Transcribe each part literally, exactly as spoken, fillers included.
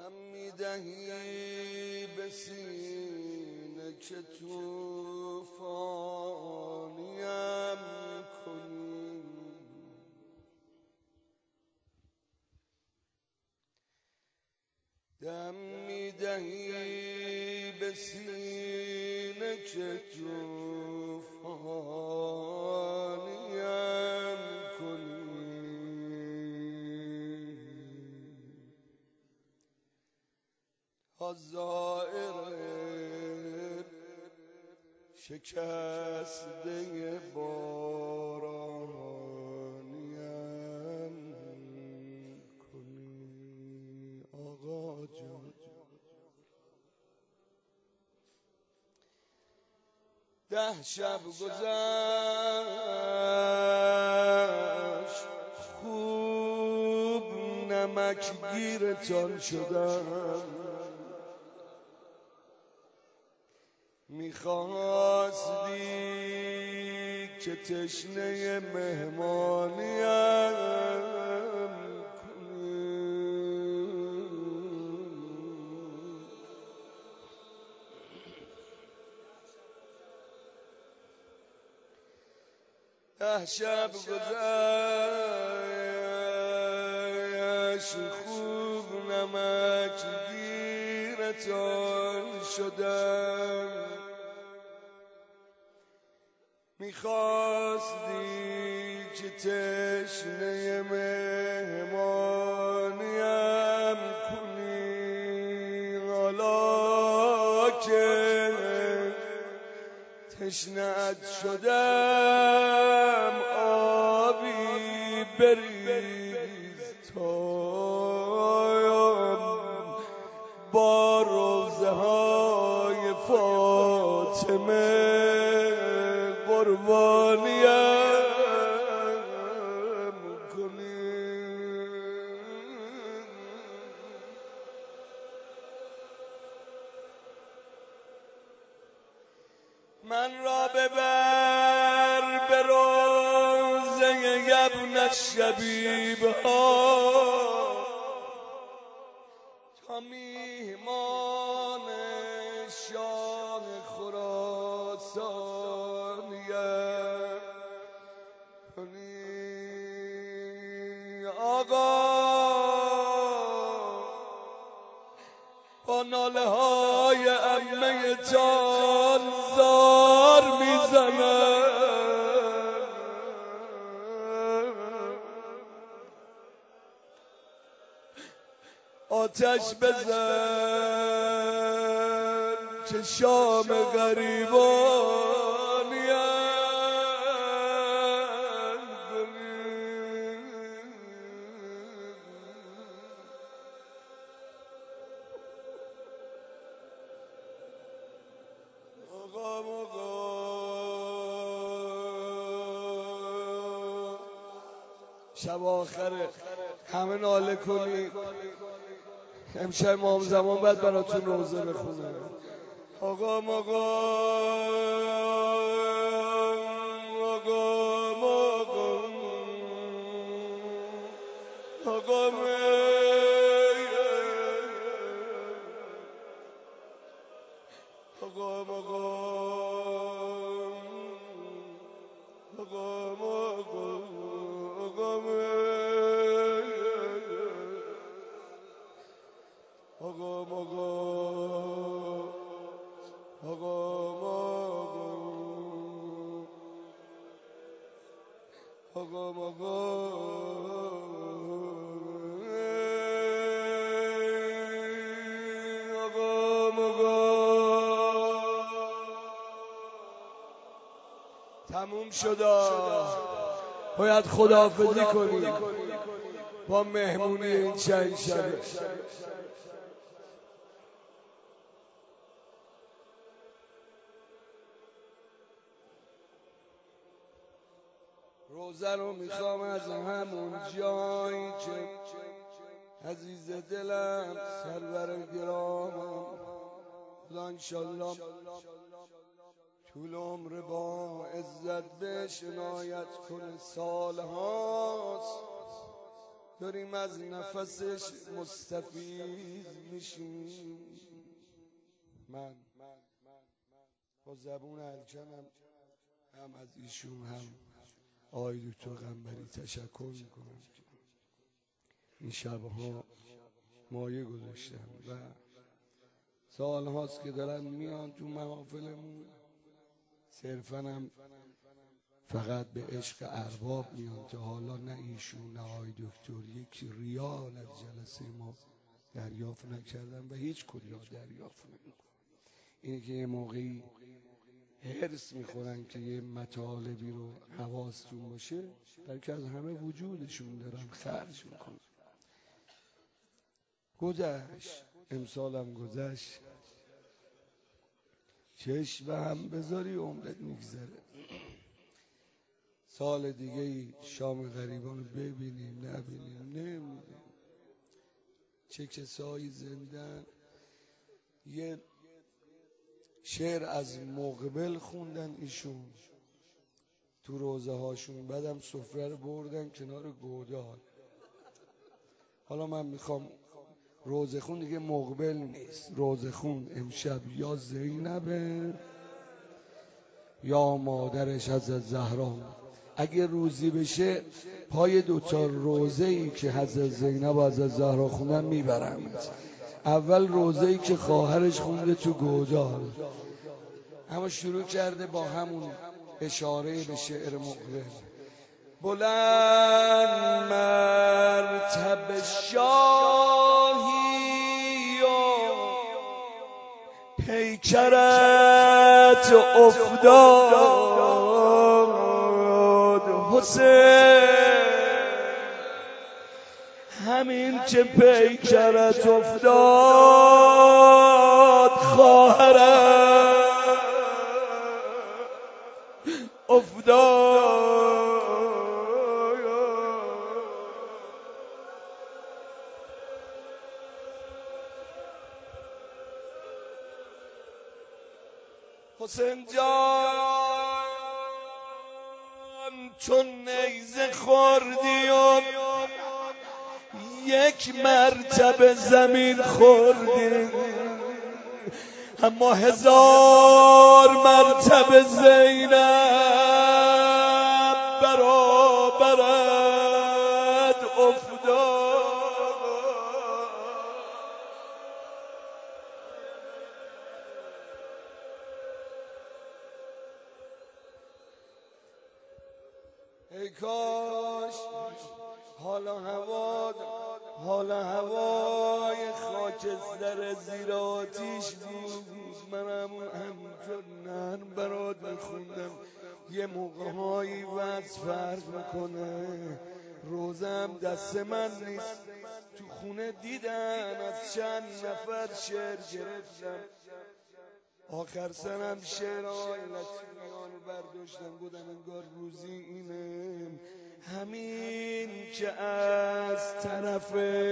دم میدهی به سینه که توفانیم کنی، دم میدهی به سینه که توفانیم کنی. حضائر شکسته بارانیم کنی. آقا جان ده شب گذشت خوب نمک گیرتان شدم، میخواستی که تشنه مهمانیم کنی. ده شب گذشت خوب نمک گیرتان شدم، میخواستی که تشنه مهمانیم کنی. حالا که تشنه‌ات شدم آبی بریز تا با روزه های فاطمه قربانیم کنی. من را ببر به روضه ابن الشبیب ها تا میهمان شاه خراسانیم کنی. آقا با ناله های عمه تان زار میزنم، آتش بزن که شام غریبانیم کنی. آقا آقا شب آخره همه ناله کنید، امشب امام زمان بعد براتون روزه بخونه. آقا آقا آقا آقا تموم شد، باید خداحافظی کنی با مهمونی این چند شبه. روزه رو میخوام از همون جایی که عزیز دلم سرور گرامم خدا انشالله طول عمر با عزت بهش عنایت کنه. سالهاست داریم از نفسش مستفیض میشیم. من با زبون الکنم هم از ایشون هم آقای دکتر قنبری تشکر میکنم که این شبها مایه گذاشتن و سال هاست که دارن میان تو محافلمون، صرفا هم فقط به عشق ارباب میان، تا حالا نه ایشون نه آقای دکتر یک ریال از جلسه ما دریافت نکردن و هیچ کجا دریافت نمیکنن. اینه که یه موقعی هرس میخورن که یه مطالبی رو حواستون باشه، بلکه از همه وجودشون دارن خرج میکنن. گذشت، امسالم گذشت، چشم به هم بذاری عمرت میگذره. سال دیگه ای شام غریبان رو ببینیم نبینیم نمیدونم. چه کسایی زندن. یه شعر از مقبل خوندن ایشون تو روزه هاشون، بعدم سفره رو بردن کنار گودال. حالا من میخوام روزه خون دیگه مقبل نیست، روزه خون امشب یا زینبه یا مادرش حضرت زهرا. اگه روزی بشه پای دوتا روزه ای که حضرت زینب و حضرت زهرا خوندن میبرم. اول روزه ای که خواهرش خونده تو گودال، اما شروع کرده با همون اشاره به شعر مقبل. بلند مرتب شاهی و پیکرت افتاد حسین، همین که پیکرت افتاد خواهرت افتاد. حسین جان چون نیزه خوردی و یک مرتبه زمین خوردی، اما هزار مرتبه زینب برابرت افتاد. ای کاش حالا هوا حالا هوای خاکستر زیر آتیش بود، منم همینطور نرم برات میخوندم. یه موقع هایی وز فرق میکنه. روزم دست من نیست، تو خونه دیدن از چند نفر شعر گرفتم. آخر سرم شعرهای لطیفیان رو برداشتم، بودم انگار روزی اینه. همین که از طرف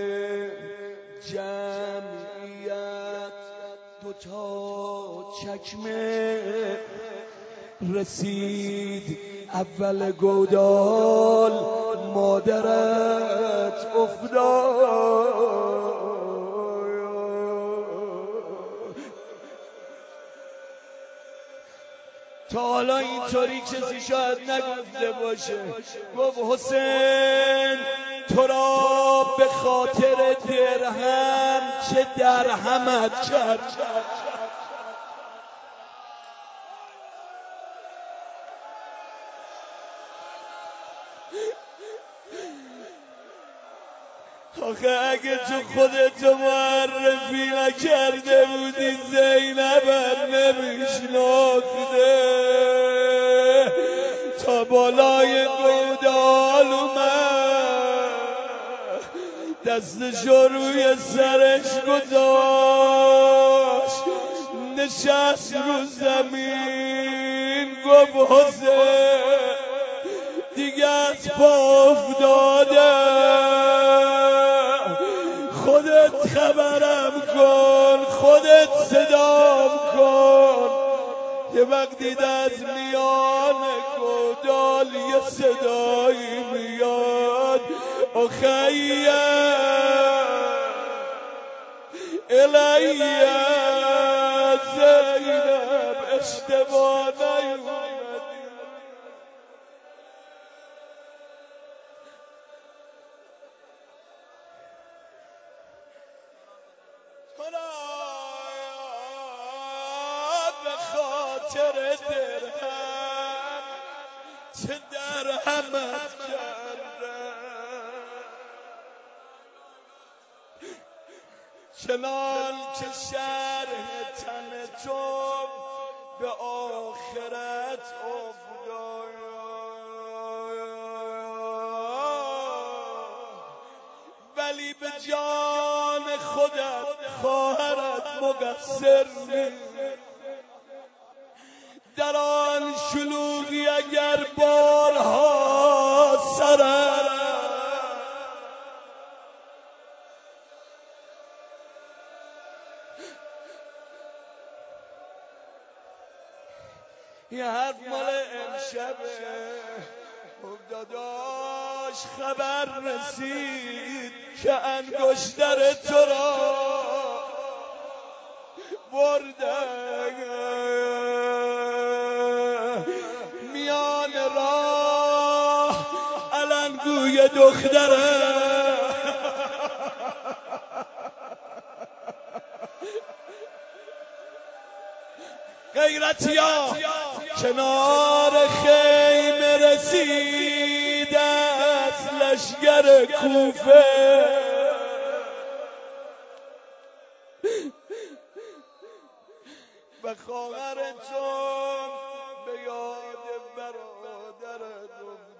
جمعیت دوتا چکمه رسید اول گودال مادرت افتاد. تا حالا اینطوری کسی شاید نگفته باشه. گفت حسین تو را به خاطر درهم چه درهمت کرد. آخه اگه تو خودتو معرفی نکرده بودی زینبم نمیشناخته. تا بالای گودال اومد، دستشو روی سرش گذاشت، نشست رو زمین. گفت حسین دیگه از پا افتاده، خودت خبرم کن، خودت صدام کن. یه وقت دید از میان گودال یه صدایی میاد، اخی الی زینب اشتباه نیومدی به خاطر درهم چه درهمت کردم چنان که شرح تن تو به آخرت افتاد ولی به جان خودت خواهرت مقصر نیست در آن شلوغی اگر بارها سرم یه حرف مال امشبه داداش خبر رسید که انگشتر تو را بردن میان راه علنگوی دختره غیرتیا کنار خیمه رسید از لشگر کوفه و خواهر تو به یاد برادرت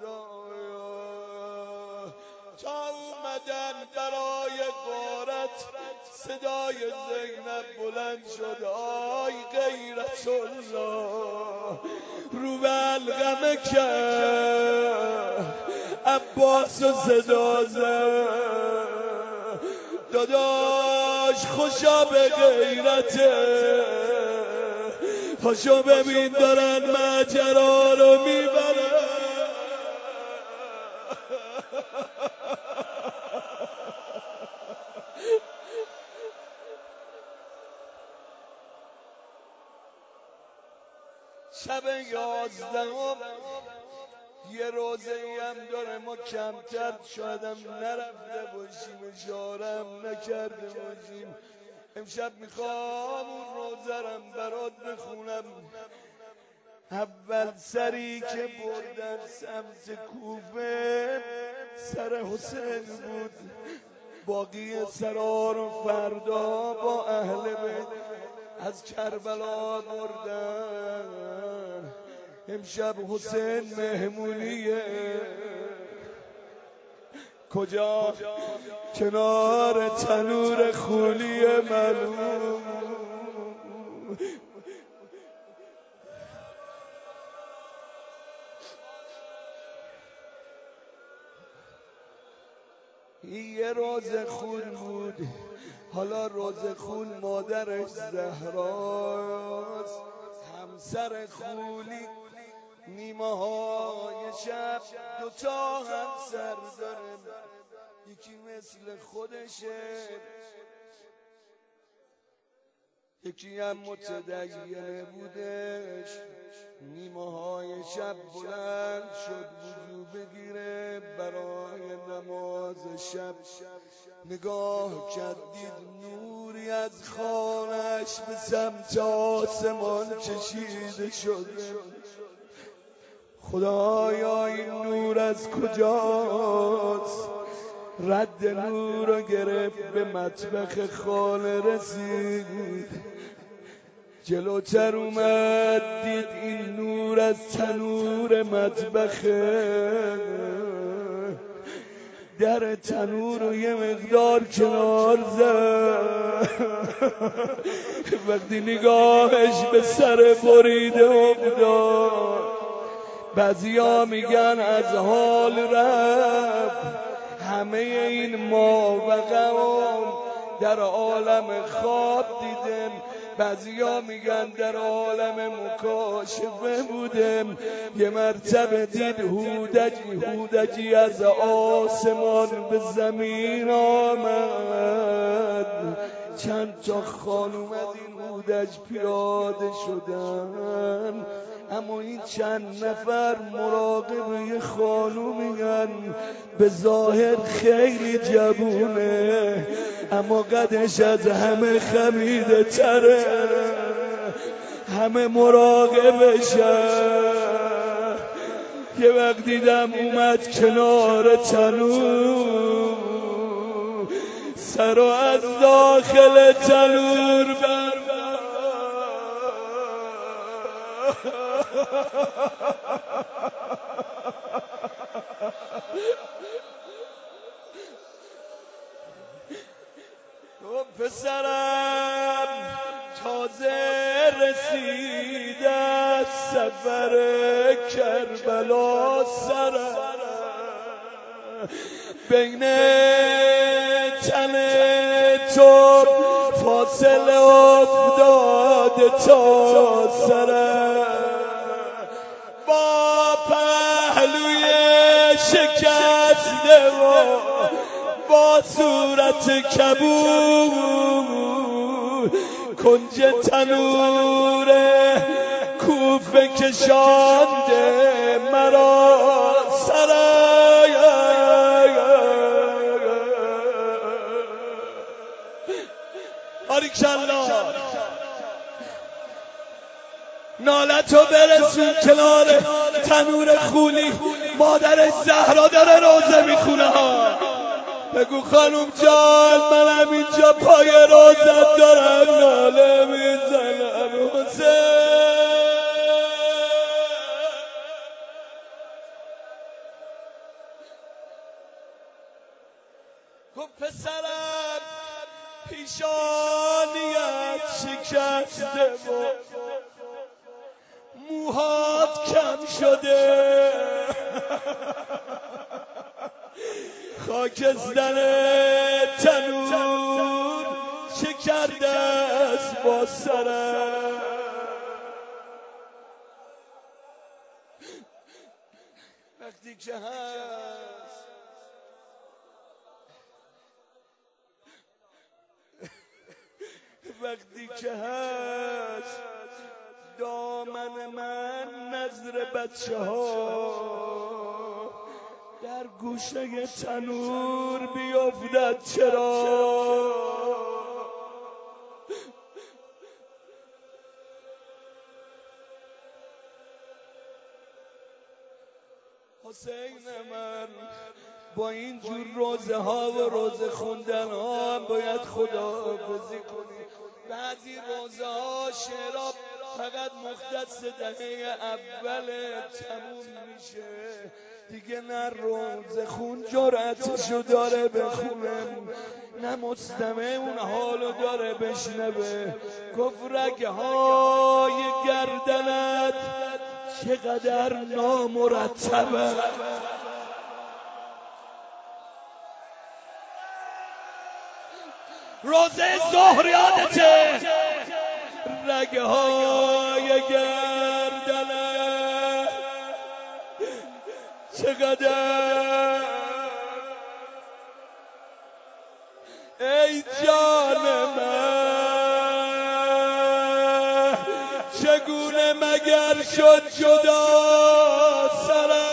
افتاد تا اومدن برای غارت صدای زینب بلند شد آی غیرت الله رو به علقمه کرد عباس و صدا زد داداش خوشا به غیرته پاشو ببین دارن ماجرا رو میبرن شب یازدهم یه روزه هم داره ما کمتر شایدم نرفته باشیم اشارم نکرده باشیم امشب میخوام اون روزرم برات بخونم اول سری که بردن سمت کوفه سر حسین بود باقی سرا رو فردا با اهل بیت از کربلا بردن امشب حسین مهمونیه کجا؟ کنار تنور خونی ملوم یه روز خون بود حالا روز خون مادرش زهراست همسر خولی نیمه های شب دوتا همسر داره یکی مثل خودشه یکی هم متدینه بودش نیمه های شب بلند شد وضو بگیره برای نماز شب نگاه کردید نوری از خانه‌اش به سمت آسمان کشیده شده خدایا این نور از کجاست رد نور رو گرفت به مطبخ خانه رسید جلوتر اومد دید این نور از تنور مطبخه در تنور رو یه مقدار کنار زد وقتی نگاهش به سر بریده افتاد بعضیا میگن از حال رفت همه این ما و قوم در عالم خواب دیدم بعضیا میگن در عالم مکاشفه بودم، یه مرتبه دید هودجی هودجی از آسمان به زمین آمد. چند تا خانوم از این هودج پیاده شدن، اما این چند نفر مراقب یه خانومیان به ظاهر خیلی جوونه، اما قدش از همه خمیده تره، همه مراقبشن. یه وقت دیدم اومد کنار تنور، سر از داخل تنور بر و پسرم تازه رسید از سفر کربلا، سرم بین تن تو فاصله افتاده تا سرم، با پهلوی شکسته و با صورت کبود، کنج تنور کوفه کشانده مرا سرم. باریکالله، نالتو برسون کنار تنور خونی، مادر زهرا داره روزه میخونه ها. بگو خانوم جان منم اینجا پای روزت دارم ناله میزنم. حسین گفت پسرم پیشانیت شکسته و موهات کم شده، خاکستر تنور چه کرده است با سرم. وقتی که هست وقتی که هست دامن من نظر بچه ها در گوشه تنور بیفتد چرا؟ حسین من با این جور روزه ها و روزه خوندن ها هم باید خداحافظی کنی. بعضی روزه ها شعرها فقط مختص دهه اول تموم میشه دیگه، نه روزه خون جرأتشو داره بخونه، نه مستمع اون حالو داره بشنوه. گفت رگه های گردنت چقدر نامرتبه، روزه ظهر یادته، رگه های گردنت چقدر، ای جان من چگونه مگر شد جدا سرم.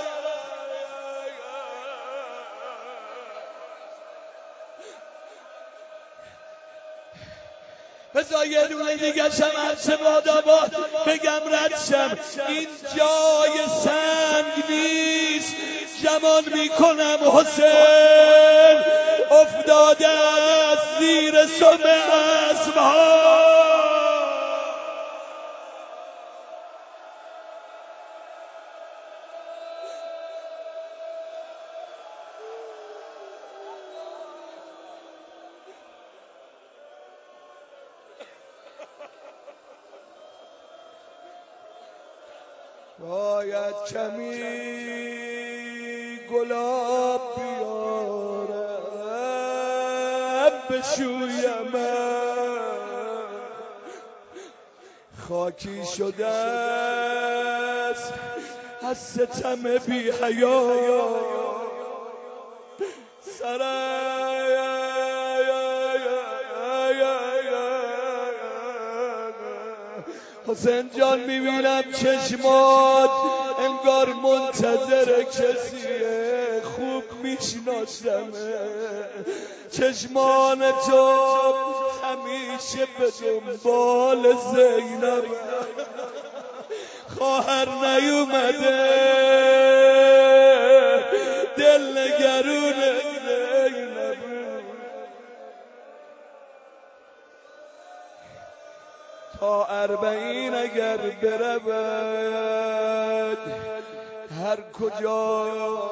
بذار یه دونه دیگه شم هرچه باداباد بگم ردشم، این جای سنگ نیست جمان میکنم. حسین افتاده از زیر سم اسبها، باید کمی گلاب بیارم بشویم، خاکی شده است از ستم بی حیا سرم حسین جان میبینم چشمات انگار منتظر کسیه خوب میشناسمه چشمان تو همیشه به دنبال زینب خواهر نیومده دل نگرون زینب تا اربعین اگر برود هر کجا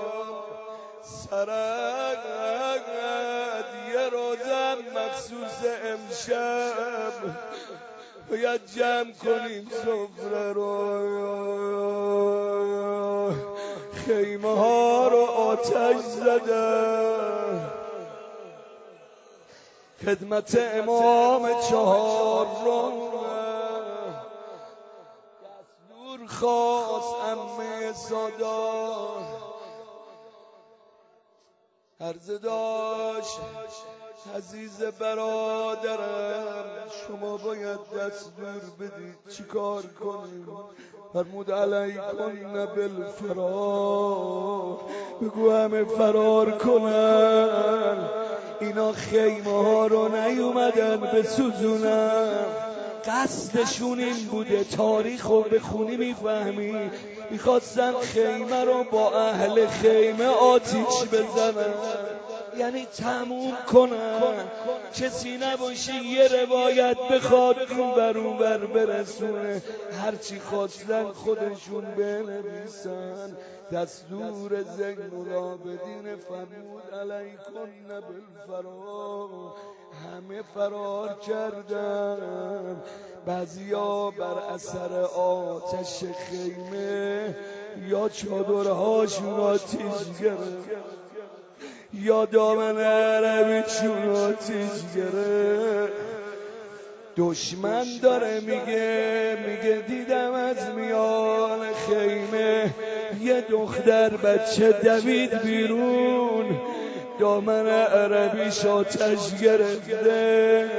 سرد یه روزم مخصوص امشب باید جمع کنیم سفره رو خیمه ها رو آتش زدن خدمت امام چهار رو دستور خواست عمه سادات عرض داشت عزیز برادرم شما باید دستور بدید چی کار کنیم فرمود علیکن بالفرار بگو همه فرار کنن اینا خیمه ها رو نیومدن بسوزونن قصدشون این بوده تاریخ رو بخونی میفهمی میخواستن خیمه رو با اهل خیمه آتیش بزنن یعنی تموم کنن کسی نباشه یه روایت بخواد این بر اون بر برسونه هرچی خواستن خودشون بنویسن دستور زین العابدین فرمود علیکن بالفرار همه فرار کردن بعضیا بر اثر آتش خیمه یا چادرهاشون آتیش گرفت یا دامن عربیشون آتیش گرفت دشمن داره میگه میگه دیدم از میان خیمه یه دختر بچه دوید بیرون دامن عربیش آتش گرفته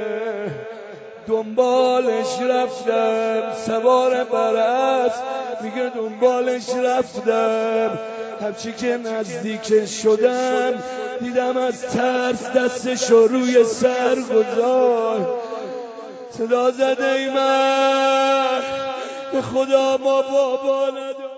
دنبالش رفتم سوار بر اسب میگه دنبالش رفتم هرچی که نزدیک شدم دیدم از ترس دستشو روی سر گذاشت صدا زد ای من به خدا ما بابا نداریم